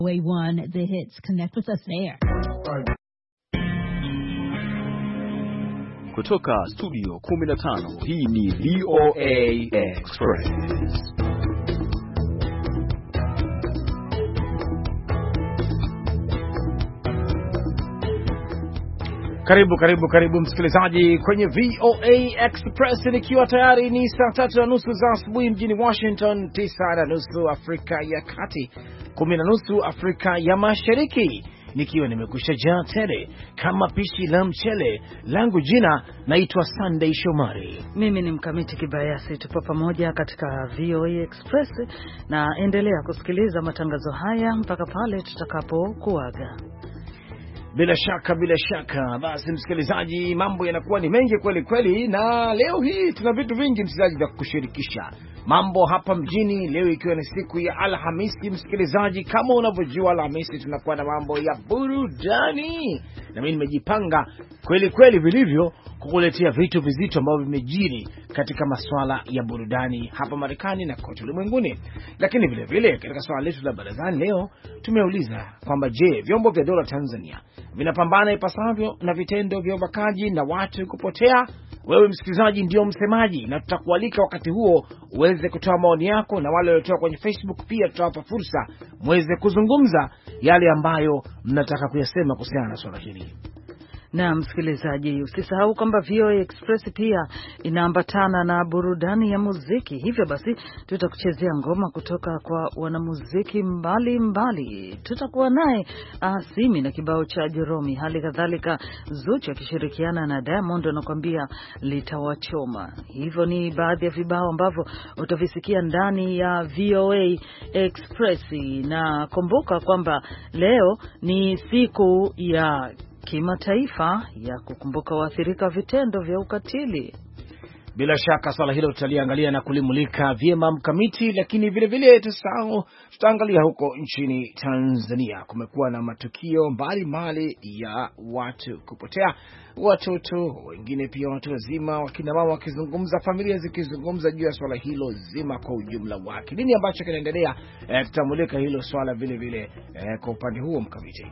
VOA1 The Hits. Connect with us there. Kutoka studio 15, hii ni VOA Express. Karibu msikilizaji kwenye VOA Express, nikiwa tayari ni saa 3:30 za asubuhi mjini Washington, 9:30 Afrika ya Kati, 10:30 Afrika ya Mashariki, nikiwa nimekusha jaa tele kama pishi la mchele. Langu jina naitwa Sunday Shomari. Mimi ni Mkamiti Kibayasi. Tupo pamoja katika VOA Express na endelea kusikiliza matangazo haya mpaka pale tutakapokuaga. Bila shaka. Basi msikilizaji, mambo yanakuwa ni mengi kweli, na leo hii tuna vitu vingi msikilizaji vya kushirikisha. Mambo hapa mjini leo ikiwa ni siku ya Alhamisi, msikilizaji, kama unavyojua Alhamisi tunakuwa na mambo ya burudani. Na mimi nimejipanga kweli vilivyo kukuletea vitu vizito ambavyo vimejiri katika masuala ya burudani hapa Marekani na kote ulimwenguni. Lakini vile katika swala letu la barazani leo tumeuliza kwamba je, vyombo vya dola Tanzania vinapambana ipasavyo na vitendo vya ubakaji na watu kupotea? Wewe msikilizaji ndio msemaji, na tutakualika wakati huo uweze kutoa maoni yako, na wale waliotoa kwenye Facebook pia tutawapa fursa muweze kuzungumza yale ambayo mnataka kuyasema kuhusiana na swala hili. Na msikilizaji, usisahau kwamba VOA Express pia inaambatana na burudani ya muziki. Hivyo basi tutakuchezea ngoma kutoka kwa wanamuziki mbali. Tutakuwa naye Simi na kibao cha Jeromi, hali kadhalika Zuchu akishirikiana na Diamond anakuambia litawachoma. Hivyo ni baadhi ya vibao ambavyo utavisikia ndani ya VOA Express. Na kumbuka kwamba leo ni siku ya kimataifa ya kukumbuka waathirika vitendo vya ukatili. Bila shaka swala hilo tutaliangalia na kulimulika vyema Mkamiti, lakini vile tutaangalia huko nchini Tanzania. Kumekuwa na matukio mbalimbali ya watu kupotea, watoto, wengine pia watu wazima, wakina mama wakizungumza, familia zikizungumza juu ya swala hilo zima kwa ujumla wake. Nini ambacho kinaendelea? Tutamulika hilo swala vile kwa upande huo Mkamiti.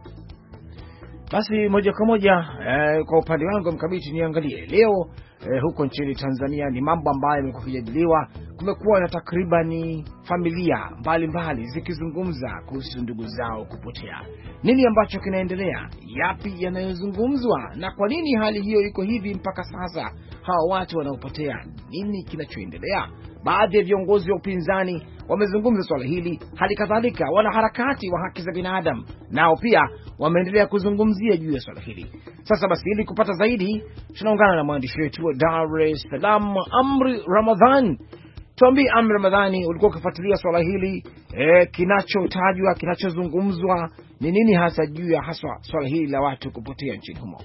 Basi moja kwa moja kwa upande wangu Mkamiti, niangalie leo huko nchini Tanzania ni mambo ambayo yamekuwa yakijadiliwa. Kumekuwa na takribani familia mbalimbali zikizungumza kuhusu ndugu zao kupotea. Nini ambacho kinaendelea? Yapi yanayozungumzwa? Na kwa nini hali hiyo iko hivi mpaka sasa? Hawa watu wanaopotea, nini kinachoendelea? Baadhi ya viongozi wa upinzani wamezungumza swala hili, hali kadhalika wanaharakati wa haki za binadamu nao pia wameendelea kuzungumzia juu ya swala hili. Sasa basi, ili kupata zaidi tunaungana na mwandishi wetu wa Dar es Salaam, Amri Ramadhan. Tuambie Amri Ramadhani, ulikuwa ukifuatilia swala hili, kinachotajwa, kinachozungumzwa ni nini hasa juu ya haswa swala hili la watu kupotea nchini humo?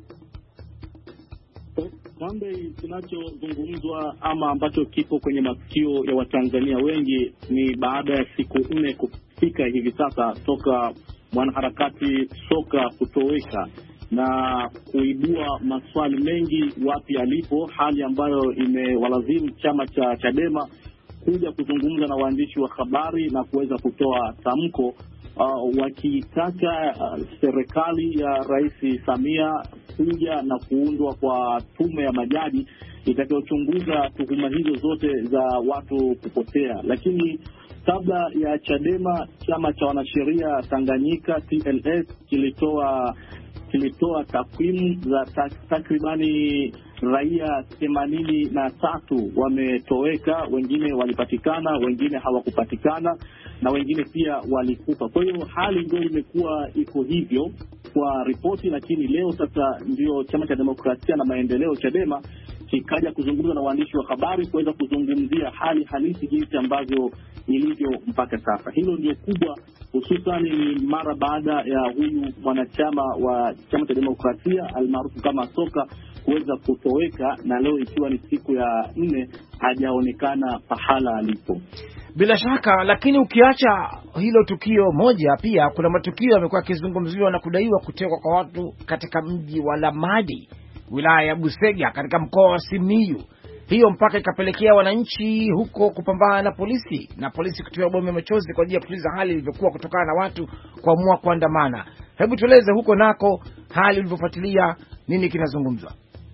Kinachozungumzwa ama ambacho kipo kwenye masikio ya Watanzania wengi ni baada ya siku 4 kufika hivi sasa toka mwanaharakati Soka kutoweka na kuibua maswali mengi wapi alipo, hali ambayo imewalazimu chama cha Chadema kuja kuzungumza na waandishi wa habari na kuweza kutoa tamko wakitaka serikali ya Rais Samia kuja na kuundwa kwa tume ya majaji itakayochunguza tuhuma hizo zote za watu kupotea. Lakini kabla ya Chadema, chama cha wanasheria Tanganyika TLS kilitoa takwimu za takribani raia 83 wametoweka, wengine walipatikana, wengine hawakupatikana, na wengine pia walikufa. Kwa hiyo hali ndio imekuwa iko hivyo kwa ripoti. Lakini leo sasa ndio chama cha demokrasia na maendeleo Chadema kikaja kuzungumza na waandishi wa habari kuweza kuzungumzia hali halisi jinsi ambavyo ilivyo mpaka sasa. Hilo ndio kubwa, hususan ni mara baada ya huyu mwanachama wa chama cha demokrasia almaarufu kama Soka kuweza kutoweka, na leo ikiwa ni siku ya 4 hajaonekana pahala alipo. Bila shaka, lakini ukiacha hilo tukio moja, pia kuna matukio yamekuwa yakizungumziwa na kudaiwa kutekwa kwa watu katika mji wa Lamadi, wilaya ya Busega, katika mkoa wa Simiyu. hiyo mpaka ikapelekea wananchi huko kupambana na polisi, na polisi kutumia bomu ya machozi kwa ajili ya kutuliza hali ilivyokuwa kutokana na watu kuamua kuandamana. Hebu tueleze huko nako hali ilivyofuatilia, nini kinazungumzwa?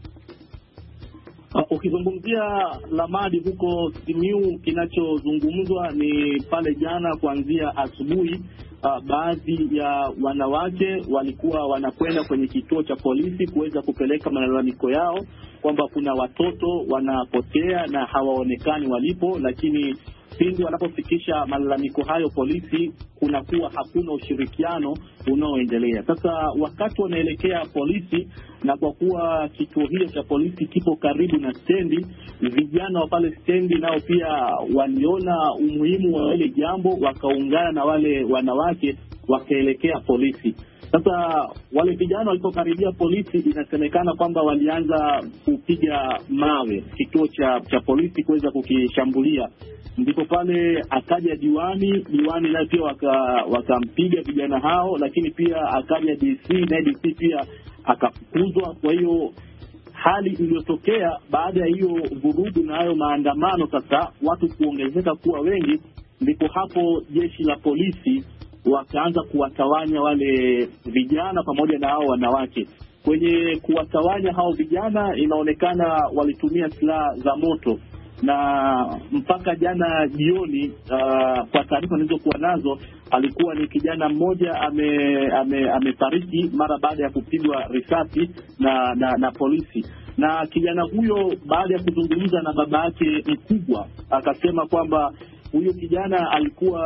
Ukizungumzia Lamadi huko Simiyu, kinachozungumzwa ni pale jana kuanzia asubuhi, baadhi ya wanawake walikuwa wanakwenda kwenye kituo cha polisi kuweza kupeleka malalamiko yao kwamba kuna watoto wanapotea na hawaonekani walipo, lakini pindi wanapofikisha malalamiko hayo polisi, kunakuwa hakuna ushirikiano unaoendelea. Sasa wakati wanaelekea polisi, na kwa kuwa kituo hicho cha polisi kipo karibu na stendi, vijana wa pale stendi nao pia waliona umuhimu wa ile jambo, wakaungana na wale wanawake wakaelekea polisi. Sasa wale vijana walipokaribia polisi, inasemekana kwamba walianza kupiga mawe kituo cha polisi kuweza kukishambulia. Ndipo pale akaja diwani naye pia wakampiga vijana hao, lakini pia akaja DC na DC pia akafukuzwa. Kwa hiyo hali iliyotokea baada ya hiyo vurugu na hayo maandamano, sasa watu kuongezeka kuwa wengi, ndipo hapo jeshi la polisi wakaanza kuwatawanya wale vijana pamoja na hao wanawake. Kwenye kuwatawanya hao vijana, inaonekana walitumia silaha za moto, na mpaka jana jioni, kwa taarifa nilizokuwa nazo, alikuwa ni kijana mmoja amefariki mara baada ya kupigwa risasi na polisi. Na kijana huyo baada ya kuzungumza na baba yake mkubwa, akasema kwamba huyo kijana alikuwa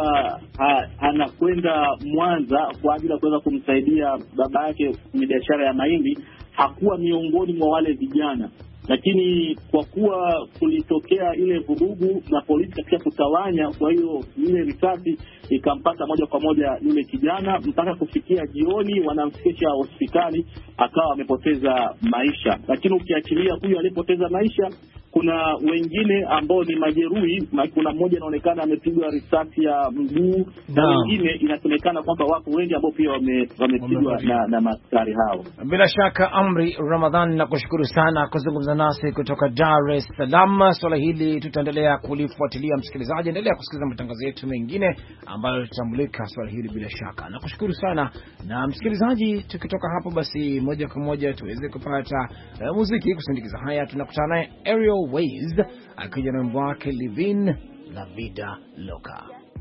anakwenda Mwanza kwa ajili ya kuweza kumsaidia baba yake kwenye biashara ya mahindi, hakuwa miongoni mwa wale vijana. Lakini kwa kuwa kulitokea ile vurugu na polisi katika kutawanya, kwa hiyo ile risasi ikampata moja kwa moja yule kijana, mpaka kufikia jioni wanamfikisha hospitali, akawa amepoteza maisha. Lakini ukiachilia huyu aliyepoteza maisha, kuna wengine ambao ni majeruhi. Kuna mmoja anaonekana amepigwa risasi ya mguu, na wengine inasemekana kwamba wako wengi ambao pia wamepigwa na maaskari hao. Bila shaka Amri Ramadhan, nakushukuru sana kuzungumza nasi kutoka Dar es Salaam. Swala hili tutaendelea kulifuatilia. Msikilizaji, endelea kusikiliza matangazo yetu mengine ambayo tutambulika swala hili bila shaka. Nakushukuru sana. Na msikilizaji, tukitoka hapo basi moja kwa moja tuweze kupata muziki kusindikiza haya. Tunakutana naye Aerial Ways akija na wimbo wake Living La Vida Loca.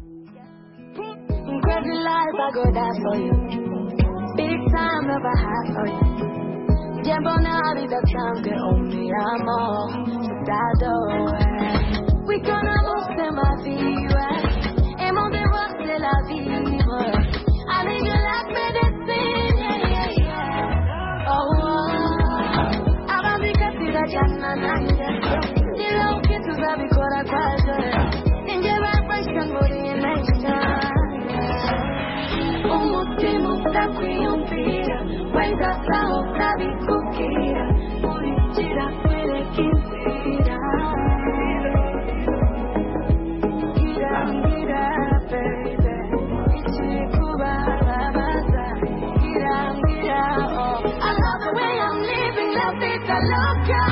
Crazy life, I go die for you. Big time never had for you. Tiempo na vida change only amor. Dado. We gonna move to my vie. Et mon devoir c'est la vivre. I need you like medicine. Yeah, yeah, yeah. Oh, Arabika tira jana nanje. Dilo que tu sabes cora quase. Ninja vibration body in nature. Umutima utakwiyumvira, wenda saho nabikubwira, urikira kwereka inzira. Ngira baby, ikiri kubabaza. Ngira oh, I love the way I'm living la vida loca.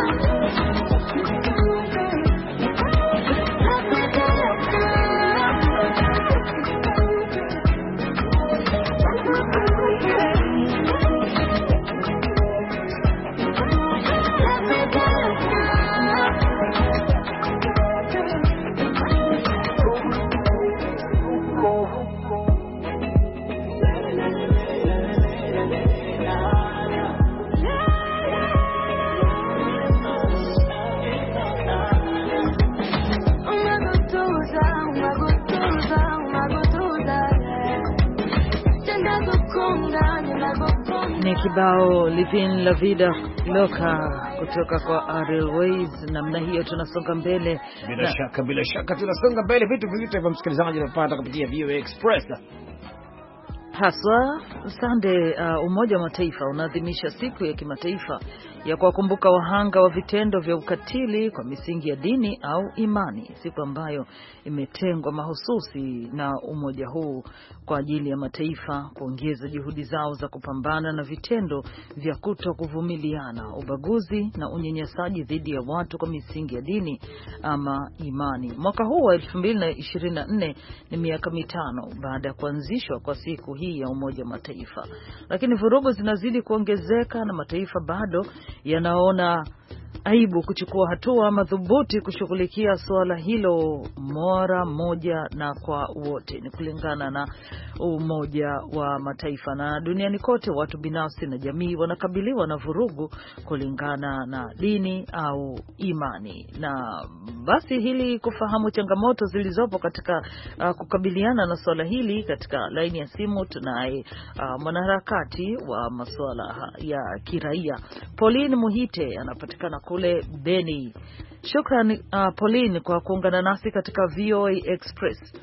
Ni kibao Living La Vida Loca kutoka kwa Aerial Ways. Namna hiyo tunasonga mbele. Bila shaka tunasonga mbele. Vitu vizito hivyo msikilizaji unapata kupitia VOA Express. Haswa Sunday, Umoja wa Mataifa unaadhimisha siku ya kimataifa ya kuwakumbuka wahanga wa vitendo vya ukatili kwa misingi ya dini au imani, siku ambayo imetengwa mahususi na umoja huu kwa ajili ya mataifa kuongeza juhudi zao za kupambana na vitendo vya kutokuvumiliana, ubaguzi na unyanyasaji dhidi ya watu kwa misingi ya dini ama imani. Mwaka huu wa 2024 ni miaka mitano baada ya kuanzishwa kwa siku hii ya Umoja wa Mataifa, lakini vurugu zinazidi kuongezeka na mataifa bado yanaona aibu kuchukua hatua madhubuti kushughulikia suala hilo mara moja na kwa wote. Ni kulingana na Umoja wa Mataifa, na duniani kote watu binafsi na jamii wanakabiliwa na vurugu kulingana na dini au imani. Na basi hili kufahamu changamoto zilizopo katika kukabiliana na suala hili, katika laini ya simu tunaye mwanaharakati wa masuala ya kiraia Pauline Muhite, anapatikana kule Beni. Shukrani Pauline kwa kuungana nasi katika VOA Express.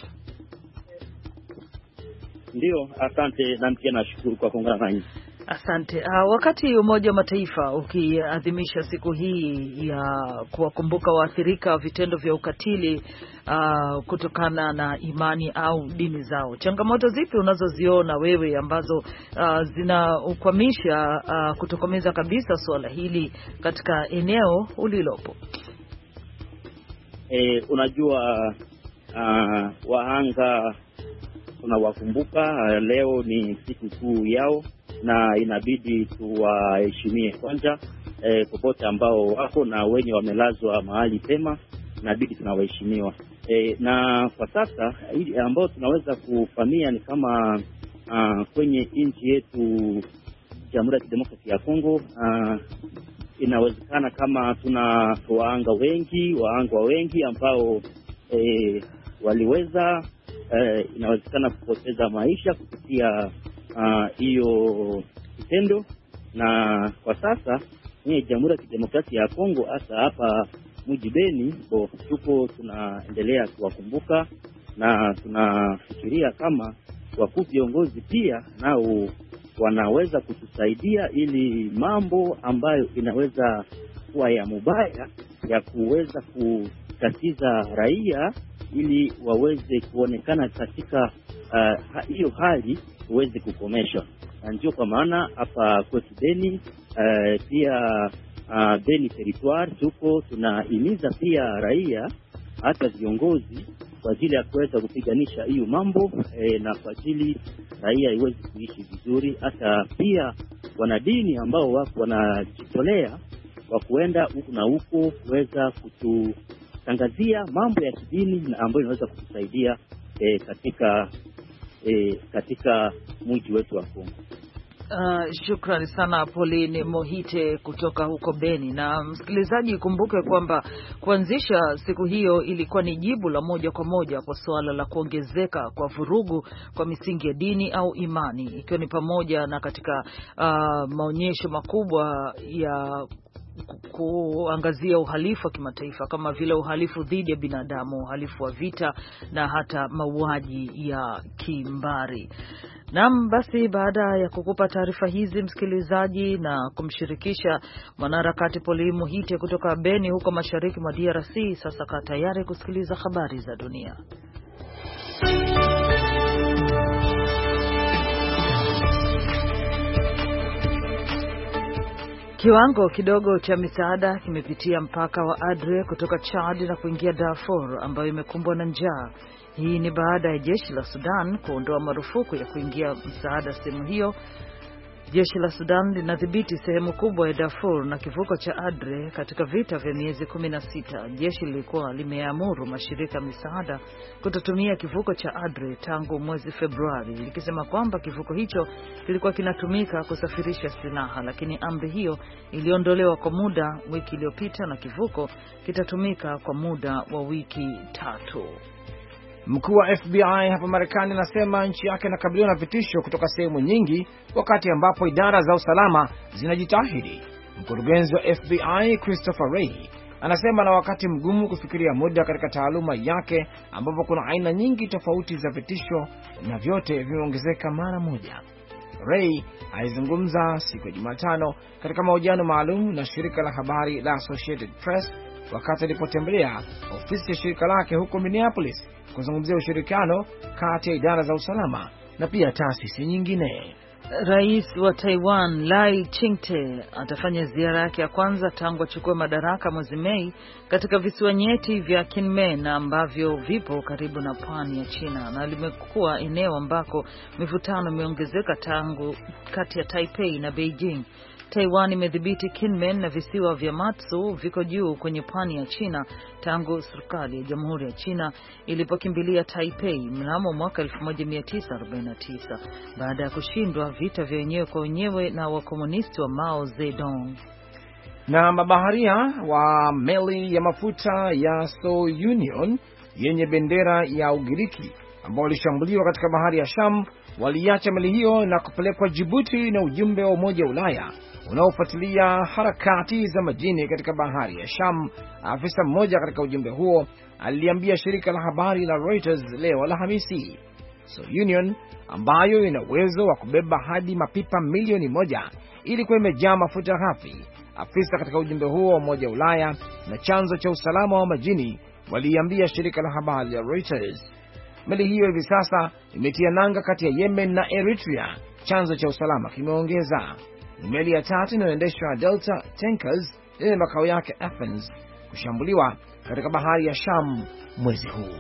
Ndio, asante na pia nashukuru kwa kuungana nami. Asante. Wakati Umoja wa Mataifa ukiadhimisha siku hii ya kuwakumbuka waathirika wa vitendo vya ukatili kutokana na imani au dini zao, changamoto zipi unazoziona wewe ambazo zinaukwamisha kutokomeza kabisa suala hili katika eneo ulilopo? Unajua, wahanga tunawakumbuka. Leo ni siku kuu yao na inabidi tuwaheshimie kwanza, popote ambao wako na wenye wamelazwa mahali pema, inabidi tunawaheshimiwa. Na kwa sasa ambao tunaweza kufanyia ni kama kwenye nchi yetu Jamhuri ya Kidemokrasia ya Kongo, inawezekana kama tuna wahanga wengi ambao waliweza inawezekana kupoteza maisha kupitia hiyo kitendo. Na kwa sasa ni Jamhuri ya Kidemokrasia ya Kongo, hasa hapa mji Beni, tuko tunaendelea kuwakumbuka na tunafikiria kama wakuu viongozi pia nao wanaweza kutusaidia ili mambo ambayo inaweza kuwa ya mubaya ya kuweza kutatiza raia ili waweze kuonekana katika hiyo hali uweze kukomeshwa. Na ndio kwa maana hapa kwetu Beni, pia Beni territoire, tuko tunahimiza pia raia hata viongozi kwa ajili ya kuweza kupiganisha hiyo mambo, na kwa ajili raia iweze kuishi vizuri. Hata pia wanadini ambao wako wanajitolea kwa kuenda huku na huko kuweza kututangazia mambo ya kidini na ambayo inaweza kutusaidia katika mji wetu wa Kongo. Shukrani sana Pauline Mohite kutoka huko Beni. Na msikilizaji, kumbuke kwamba kuanzisha siku hiyo ilikuwa ni jibu la moja kwa moja kwa suala la kuongezeka kwa vurugu kwa misingi ya dini au imani, ikiwa ni pamoja na katika maonyesho makubwa ya kuangazia uhalifu wa kimataifa kama vile uhalifu dhidi ya binadamu, uhalifu wa vita na hata mauaji ya kimbari. Naam, basi baada ya kukupa taarifa hizi msikilizaji na kumshirikisha mwanaharakati Pauline Muhite kutoka Beni huko mashariki mwa DRC, sasa kaa tayari kusikiliza habari za dunia. Kiwango kidogo cha misaada kimepitia mpaka wa Adre kutoka Chad na kuingia Darfur ambayo imekumbwa na njaa. Hii ni baada ya jeshi la Sudan kuondoa marufuku ya kuingia msaada sehemu hiyo. Jeshi la Sudan linadhibiti sehemu kubwa ya Darfur na kivuko cha Adre katika vita vya miezi 16. Jeshi lilikuwa limeamuru mashirika ya misaada kutotumia kivuko cha Adre tangu mwezi Februari, likisema kwamba kivuko hicho kilikuwa kinatumika kusafirisha silaha, lakini amri hiyo iliondolewa kwa muda wiki iliyopita na kivuko kitatumika kwa muda wa wiki 3. Mkuu wa FBI hapa Marekani anasema nchi yake inakabiliwa na vitisho kutoka sehemu nyingi wakati ambapo idara za usalama zinajitahidi. Mkurugenzi wa FBI Christopher Wray anasema na wakati mgumu kufikiria muda katika taaluma yake ambapo kuna aina nyingi tofauti za vitisho na vyote vimeongezeka mara moja. Ray alizungumza siku ya Jumatano katika mahojiano maalum na shirika la habari la Associated Press wakati alipotembelea ofisi ya shirika lake huko Minneapolis kuzungumzia ushirikiano kati ya idara za usalama na pia taasisi nyingine. Rais wa Taiwan Lai Ching-te atafanya ziara yake ya kwanza tangu achukue madaraka mwezi Mei katika visiwa nyeti vya Kinmen ambavyo vipo karibu na pwani ya China na limekuwa eneo ambako mivutano imeongezeka tangu kati ya Taipei na Beijing. Taiwan imedhibiti Kinmen na visiwa vya Matsu viko juu kwenye pwani ya China tangu serikali ya Jamhuri ya China ilipokimbilia Taipei mnamo mwaka 1949 baada ya kushindwa vita vya wenyewe kwa wenyewe na wakomunisti wa Mao Zedong. Na mabaharia wa meli ya mafuta ya Soyunion yenye bendera ya Ugiriki ambao walishambuliwa katika bahari ya Sham waliacha meli hiyo na kupelekwa Djibouti na ujumbe wa Umoja wa Ulaya unaofuatilia harakati za majini katika bahari ya Sham. Afisa mmoja katika ujumbe huo aliambia shirika la habari la Reuters leo Alhamisi. Soyunion ambayo ina uwezo wa kubeba hadi mapipa milioni 1 ilikuwa imejaa mafuta ghafi. Afisa katika ujumbe huo wa Umoja wa Ulaya na chanzo cha usalama wa majini waliambia shirika la habari la Reuters. Meli hiyo hivi sasa imetia nanga kati ya Yemen na Eritrea, chanzo cha usalama kimeongeza. Ni meli ya tatu inayoendeshwa Delta Tankers yenye makao yake Athens kushambuliwa katika bahari ya Sham mwezi huu.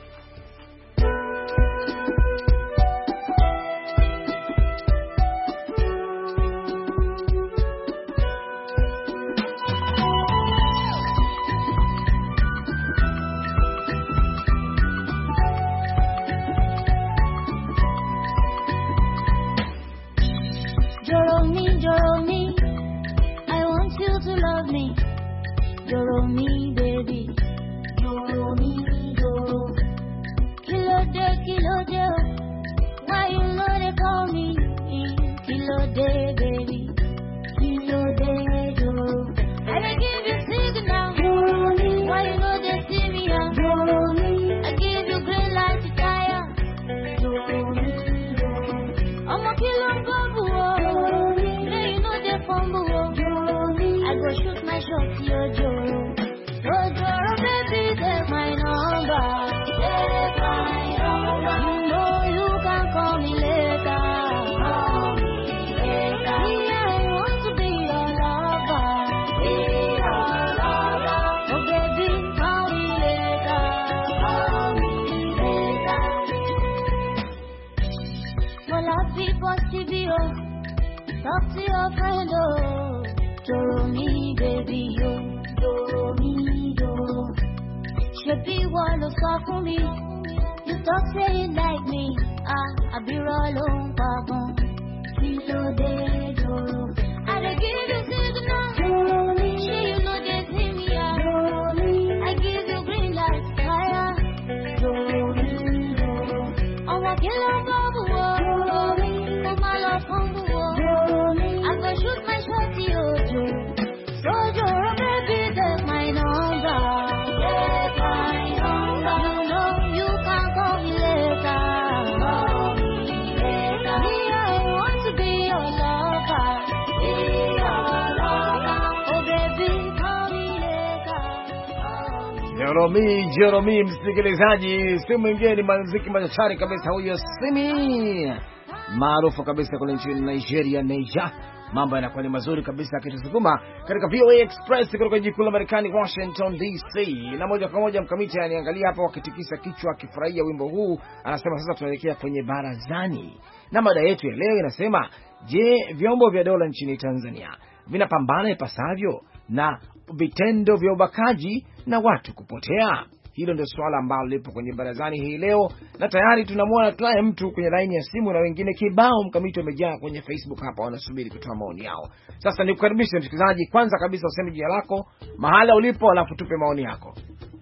Jeremy msikilizaji, si mwingine ni mwanamuziki machachari kabisa huyo Simi, maarufu kabisa kule nchini Nigeria, Niger. Mambo yanakuwa ni mazuri kabisa akitusukuma katika VOA Express kutoka jiji kuu la Marekani Washington DC. Na moja kwa moja mkamiti aniangalia hapa wakitikisa kichwa akifurahia wimbo huu, anasema sasa tunaelekea kwenye barazani. Na mada yetu ya leo inasema, je, vyombo vya dola nchini Tanzania vinapambana ipasavyo na vitendo vya ubakaji na watu kupotea? Hilo ndio swala ambalo lipo kwenye barazani hii leo, na tayari tunamwona tunaye mtu kwenye line ya simu na wengine kibao mkamiti wamejaa kwenye Facebook hapa wanasubiri kutoa maoni yao. Sasa nikukaribisha msikilizaji, kwanza kabisa useme jina lako, mahala ulipo, alafu tupe maoni yako.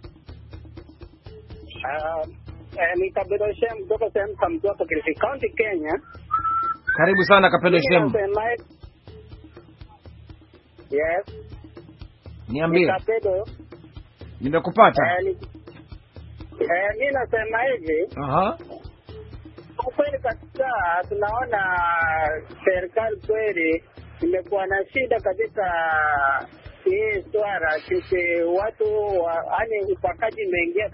Ni Kapedo Shem kutoka sehemu za Mtwapa, Kilifi County, Kenya. Karibu sana Kapedo Shem. Yes. Niambie. Kapedo. Nimekupata. Mimi nasema hivi. Kwa kweli kabisa tunaona serikali kweli imekuwa na shida katika hii swala. Sisi watu yaani upakaji imeingia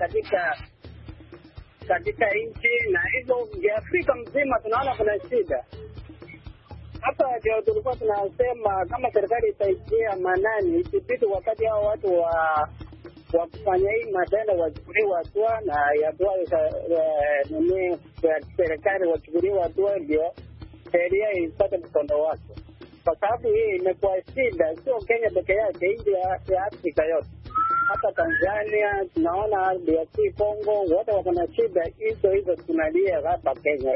katika nchi, na hivyo Afrika mzima tunaona kuna shida. Hapa ndio tulikuwa tunasema kama serikali itaitia manani, isipite wakati hao watu wa kufanya hii matendo wachukuliwe hatua, na serikali wachukuliwe hatua, ndio sheria ipate mkondo wake, kwa sababu hii imekuwa shida, sio Kenya peke yake, nchi ya Afrika yote. Hata Tanzania tunaona, DRC Congo, wote wako na shida hizo tunalia hapa Kenya.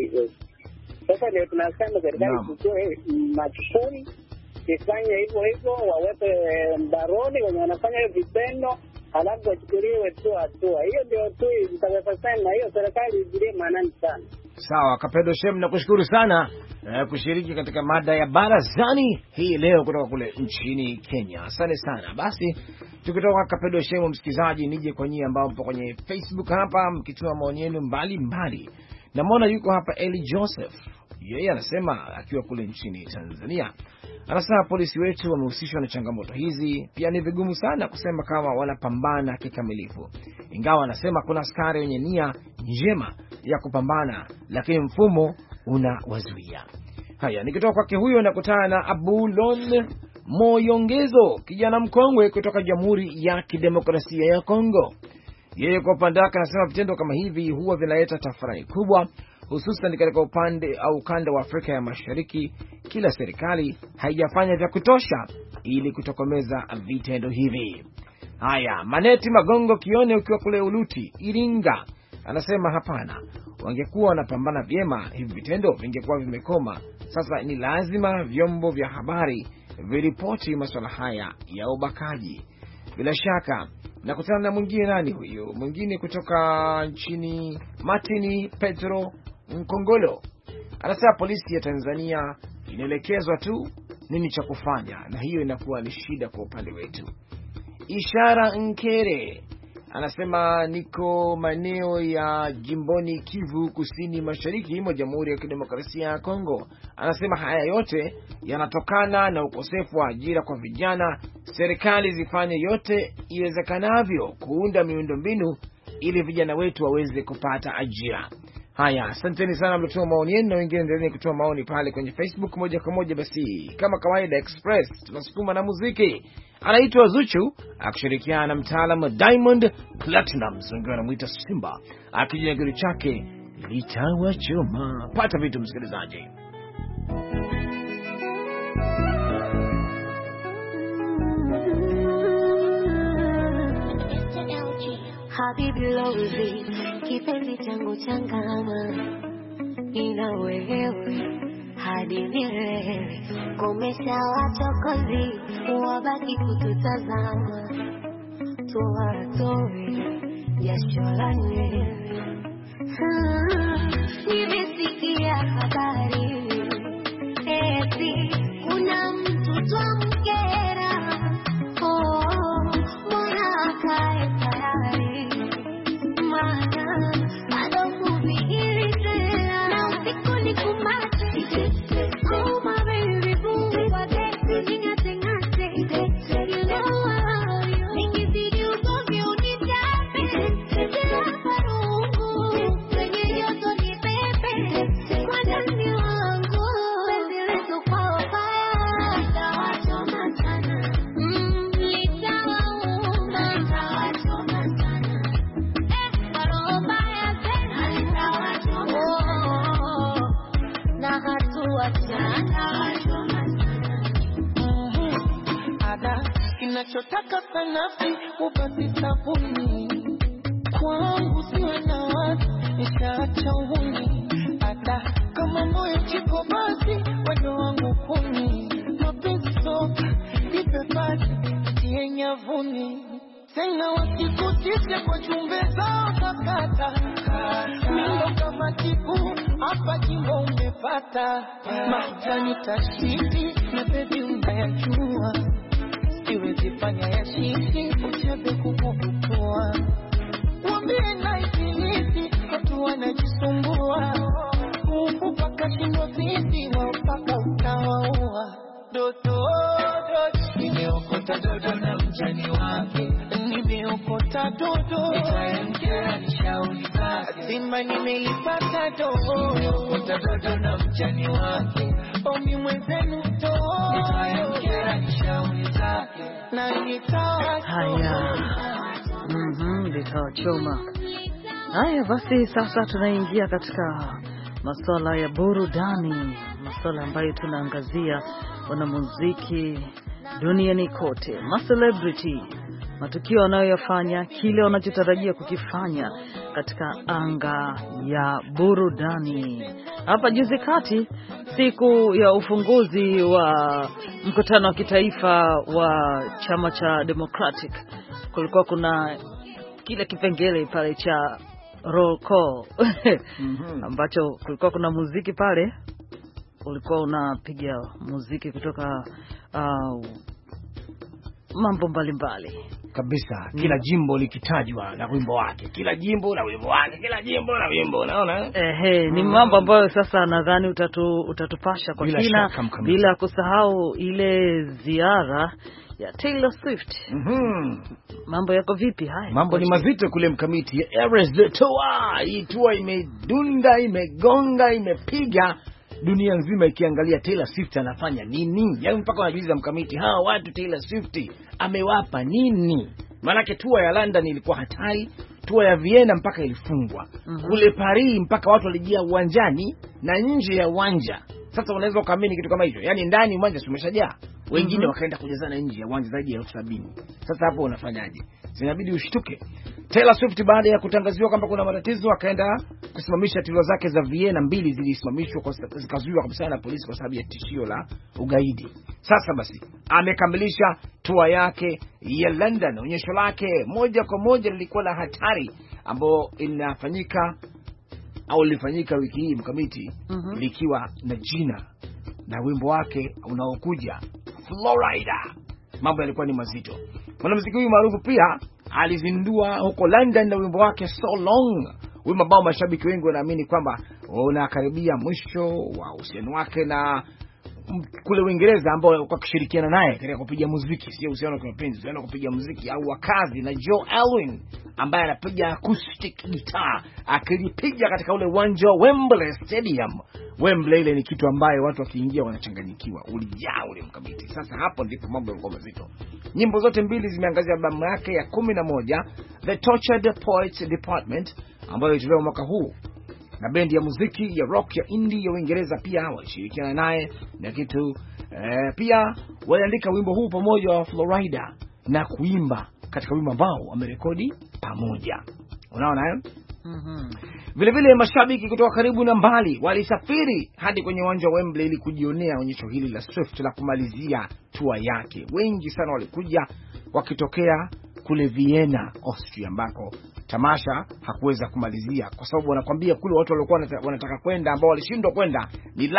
Sasa ndio tunasema serikali ichukue majukumu, ifanye hivyo, waweke mbaroni wenye wanafanya hiyo vitendo, alafu wachukuliwe tu hatua. Hiyo ndio tu itakayosema hiyo serikali ijilie maanani sana. Sawa, Kapedo Shem, nakushukuru sana kushiriki katika mada ya barazani hii leo kutoka kule nchini Kenya. Asante sana. Basi tukitoka Kapedo Shem, msikizaji, nije kwa nyinyi ambao mpo kwenye Facebook hapa mkituma maoni yenu mbalimbali. Namwona yuko hapa Eli Joseph. Yeye anasema akiwa kule nchini Tanzania, anasema polisi wetu wamehusishwa na changamoto hizi. Pia ni vigumu sana kusema kama wanapambana kikamilifu, ingawa anasema kuna askari wenye nia njema ya kupambana, lakini mfumo unawazuia. Haya, nikitoka kwake huyo nakutana na Abulon Moyongezo, kijana mkongwe kutoka Jamhuri ya Kidemokrasia ya Kongo. Yeye kwa upande wake anasema vitendo kama hivi huwa vinaleta tafrani kubwa, hususan katika upande au ukanda wa Afrika ya Mashariki. Kila serikali haijafanya vya kutosha ili kutokomeza vitendo hivi. Haya, Maneti Magongo Kione ukiwa kule Uluti, Iringa, anasema hapana, wangekuwa wanapambana vyema hivi vitendo vingekuwa vimekoma. Sasa ni lazima vyombo vya habari viripoti masuala haya ya ubakaji. Bila shaka nakutana na mwingine, nani huyo? Mwingine kutoka nchini Martini Petro Mkongolo, anasema polisi ya Tanzania inaelekezwa tu nini cha kufanya, na hiyo inakuwa ni shida kwa upande wetu. Ishara Nkere anasema niko maeneo ya jimboni Kivu Kusini Mashariki mwa Jamhuri ya Kidemokrasia ya Kongo. Anasema haya yote yanatokana na ukosefu wa ajira kwa vijana. Serikali zifanye yote iwezekanavyo kuunda miundombinu ili vijana wetu waweze kupata ajira. Haya, asanteni sana mlitoa maoni yenu, na wengine endeleni kutoa maoni pale kwenye Facebook moja kwa moja. Basi kama kawaida Express tunasukuma na muziki. Anaitwa Zuchu akishirikiana na mtaalamu Diamond Platinumz, wengine wanamuita Simba, akija gari chake litawachoma. Pata vitu msikilizaji. Habibi Lozi, kipenzi changu changama, ina wewe hadi milele. Komesha wachokozi, wabaki kututazama, tuwatoe jasho la nywele. Nimesikia habari eti kuna mtu twamkera, mbona akae tayari, maana bado kufikiri tena, na usiku ni kumate. Oh my baby boo, wate ningate ngate, you know I love you. Nikizidi ugovi unitape, sila parungu, kwenye yoto ni pepe, kwa ndani wangu, penzi letu kwa wabaya, litawachoma sana, litawauma, litawachoma sana, kwa roho mbaya tena, litawachoma sana, na hatuachana. Ada kinachotaka sanafi upati sabuni, kwangu siwe na watu nishaacha uhuni. Ada kama moyo chiko basi wado wangu kuni, mapenzi soka nipe basi tie nyavuni. Tena wasikutishe kwa chumbe zao kakata, milo kama tiku hapa jimbo umepata. Mahitani tashiti na bebi unayajua, siwezi fanya ya shishi uchabe kukubutua. Wambie na ikinisi kwa watu wanajisumbua, Mungu paka shindwa vipi wao paka utawaua. Dodo nimeokota dodo na mjani wake, nimeokota dodo nitaemkera nishauri zake, simba nimelipata dodo, nimeokota dodo na mjani wake, omi mwenzenu dodo nitaemkera nishauri zake na nitawa haya. Litawachoma. Haya basi, sasa tunaingia katika masuala ya burudani, masuala ambayo tunaangazia wanamuziki duniani kote, celebrity, matukio wanayoyafanya, kile wanachotarajia kukifanya katika anga ya burudani. Hapa juzi kati, siku ya ufunguzi wa mkutano wa kitaifa wa chama cha Democratic, kulikuwa kuna kile kipengele pale cha roll call ambacho kulikuwa kuna muziki pale, ulikuwa unapiga muziki kutoka mambo mbalimbali kabisa, kila jimbo likitajwa na wimbo wake, kila jimbo na wimbo wake, kila jimbo na wimbo, unaona ni mambo ambayo sasa nadhani utatupasha kwa kina, bila kusahau ile ziara ya Taylor Swift. Mambo yako vipi haya? Mambo ni mazito kule mkamiti ya Eras the Tour. Hii tour imedunda, imegonga, imepiga dunia nzima ikiangalia Taylor Swift anafanya nini. Yaani mpaka wanajiuliza mkamiti, hawa watu Taylor Swift amewapa nini? Maanake tour ya London ilikuwa hatari, tour ya Vienna mpaka ilifungwa. Kule Paris mpaka watu walijia uwanjani na nje ya uwanja. Sasa unaweza kuamini kitu kama hicho? Yaani ndani uwanja umeshajaa, wengine wakaenda kujazana nje ya uwanja zaidi ya 70,000. Sasa hapo unafanyaje? Zinabidi ushtuke. Taylor Swift baada ya kutangaziwa kwamba kuna matatizo, akaenda kusimamisha tour zake za Vienna, 2 zilisimamishwa kwa zikazuiwa kabisa na polisi kwa sababu ya tishio la ugaidi. Sasa basi amekamilisha tour yake ya London. Onyesho lake moja kwa moja lilikuwa la hatari, ambao inafanyika au lilifanyika wiki hii mkamiti, likiwa na jina na wimbo wake unaokuja Florida. Mambo yalikuwa ni mazito. Mwanamuziki huyu maarufu pia alizindua huko London na wimbo wake So Long, wimbo ambao mashabiki wengi wanaamini kwamba unakaribia mwisho wa uhusiano wake na kule Uingereza, ambao walikuwa kushirikiana naye katika kupiga muziki, sio uhusiano wa mapenzi, uhusiano wa kupiga muziki au wakazi, na Joe Alwyn ambaye anapiga acoustic guitar, akilipiga katika ule uwanja wa Wembley Stadium. Wembley ile ni kitu ambaye watu wakiingia wanachanganyikiwa, ulijaa ule mkabiti. Sasa hapo ndipo mambo yalikuwa mazito. Nyimbo zote mbili zimeangazia albamu yake ya 11 The Tortured Poets Department, ambayo ilitolewa mwaka huu na bendi ya muziki ya rock ya indie ya Uingereza. Pia walishirikiana naye na kitu pia waliandika wimbo huu pamoja wa Florida na kuimba katika wimbo ambao wamerekodi pamoja. Unaona vile vile mashabiki kutoka karibu na mbali walisafiri hadi kwenye uwanja wa Wembley ili kujionea onyesho hili la Swift la kumalizia tour yake. Wengi sana walikuja wakitokea kule Vienna, Austria, ambako tamasha hakuweza kumalizia kwa sababu wanakwambia kule watu walikuwa wanataka kwenda, ambao walishindwa kwenda ni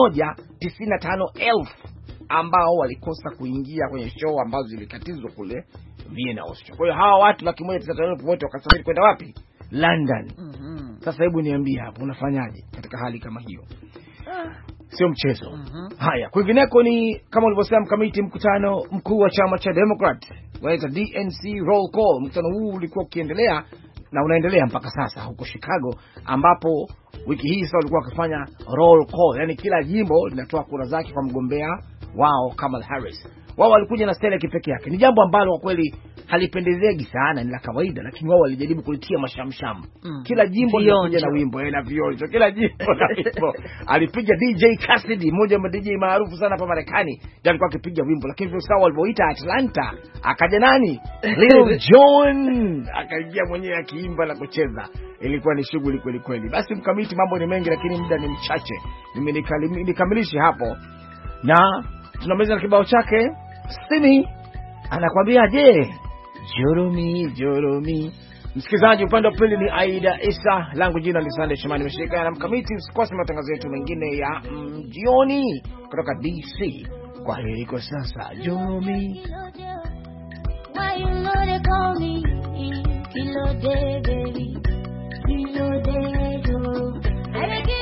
195,000 ambao walikosa kuingia kwenye show ambazo zilikatizwa kule Vienna, Austria. Kwa hiyo hawa watu 195,000 wote wakasafiri kwenda wapi? London. Sasa hebu niambie hapo unafanyaje katika hali kama hiyo? Sio mchezo. Haya, kwingineko ni kama ulivyosema mkamiti, mkutano mkuu wa chama cha Democrat wanaita DNC roll call. Mkutano huu ulikuwa ukiendelea na unaendelea mpaka sasa huko Chicago, ambapo wiki hii sasa walikuwa wakifanya roll call, yani kila jimbo linatoa kura zake kwa mgombea wao Kamala Harris. Wao walikuja na style kipekee yake. Ni jambo ambalo kwa kweli halipendezeki sana, ni la kawaida, lakini wao walijaribu kulitia mashamsham. Kila jimbo lilikuja na wimbo na vionjo, kila jimbo na wimbo. Alipiga DJ Cassidy, mmoja wa DJ maarufu sana hapa Marekani, ndiye alikuwa akipiga wimbo. Lakini vile sawa walipoita Atlanta, akaja nani? Lil Jon akaingia mwenyewe akiimba na kucheza. Ilikuwa ni shughuli kweli kweli. Basi mkamiti, mambo ni mengi lakini muda ni mchache. Nikamilishe hapo na tunamaliza na kibao chake. Simi anakuambia je, Joromi Joromi. Msikilizaji, upande wa pili ni Aida Isa, langu jina ni Sunday Shimani, nimeshirikiana na mkamiti. Usikose matangazo yetu mengine ya jioni kutoka DC. Kwa heri kwa sasa, Joromi. Why you know they call me Kilo Day, baby? Kilo Day. I